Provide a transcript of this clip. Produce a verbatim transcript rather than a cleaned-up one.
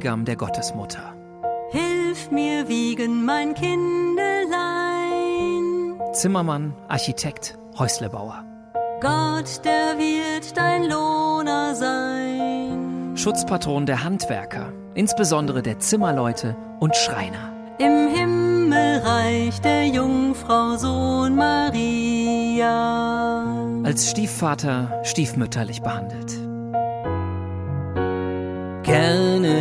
Bräutigam der Gottesmutter. Hilf mir wiegen, mein Kindelein. Zimmermann, Architekt, Häuslebauer. Gott, der wird dein Lohner sein. Schutzpatron der Handwerker, insbesondere der Zimmerleute und Schreiner. Im Himmelreich der Jungfrau Sohn Maria. Als Stiefvater stiefmütterlich behandelt. Gerne